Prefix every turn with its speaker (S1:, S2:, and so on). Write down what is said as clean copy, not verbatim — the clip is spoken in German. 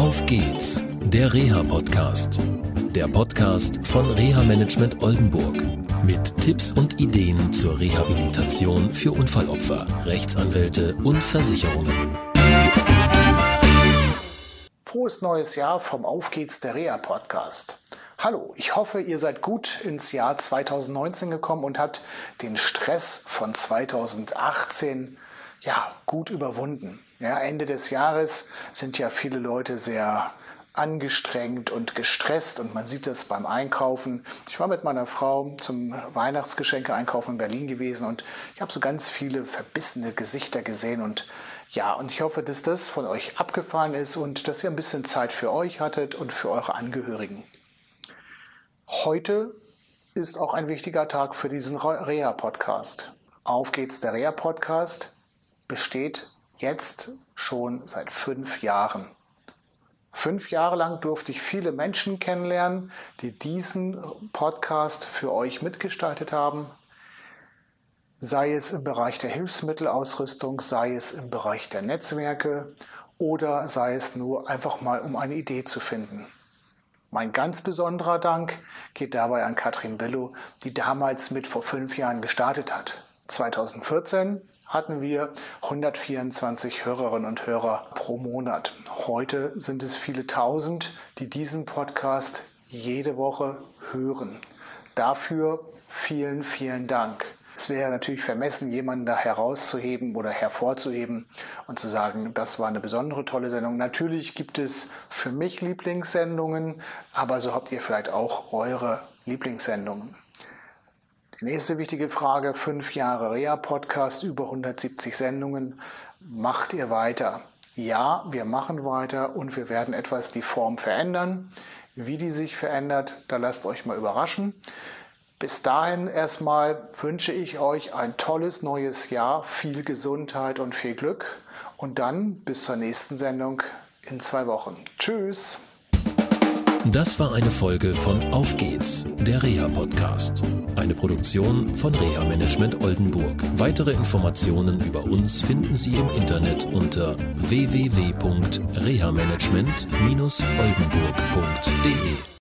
S1: Auf geht's, der Reha-Podcast. Der Podcast von Reha-Management Oldenburg. Mit Tipps und Ideen zur Rehabilitation für Unfallopfer, Rechtsanwälte und Versicherungen.
S2: Frohes neues Jahr vom Auf geht's, der Reha-Podcast. Hallo, ich hoffe, ihr seid gut ins Jahr 2019 gekommen und habt den Stress von 2018 gut überwunden. Ja, Ende des Jahres sind ja viele Leute sehr angestrengt und gestresst und man sieht das beim Einkaufen. Ich war mit meiner Frau zum Weihnachtsgeschenke-Einkaufen in Berlin gewesen und ich habe so ganz viele verbissene Gesichter gesehen und ich hoffe, dass das von euch abgefallen ist und dass ihr ein bisschen Zeit für euch hattet und für eure Angehörigen. Heute ist auch ein wichtiger Tag für diesen Reha-Podcast. Auf geht's, der Reha-Podcast besteht jetzt schon seit 5 Jahren. 5 Jahre lang durfte ich viele Menschen kennenlernen, die diesen Podcast für euch mitgestaltet haben. Sei es im Bereich der Hilfsmittelausrüstung, sei es im Bereich der Netzwerke oder sei es nur einfach mal, um eine Idee zu finden. Mein ganz besonderer Dank geht dabei an Katrin Billow, die damals mit vor 5 Jahren gestartet hat. 2014 hatten wir 124 Hörerinnen und Hörer pro Monat. Heute sind es viele Tausend, die diesen Podcast jede Woche hören. Dafür vielen, vielen Dank. Es wäre natürlich vermessen, jemanden da herauszuheben oder hervorzuheben und zu sagen, das war eine besondere tolle Sendung. Natürlich gibt es für mich Lieblingssendungen, aber so habt ihr vielleicht auch eure Lieblingssendungen. Die nächste wichtige Frage, 5 Jahre Reha-Podcast, über 170 Sendungen. Macht ihr weiter? Ja, wir machen weiter und wir werden etwas die Form verändern. Wie die sich verändert, da lasst euch mal überraschen. Bis dahin erstmal wünsche ich euch ein tolles neues Jahr, viel Gesundheit und viel Glück. Und dann bis zur nächsten Sendung in 2 Wochen. Tschüss!
S1: Das war eine Folge von Auf geht's, der Reha-Podcast. Eine Produktion von Reha-Management Oldenburg. Weitere Informationen über uns finden Sie im Internet unter www.rehamanagement-oldenburg.de.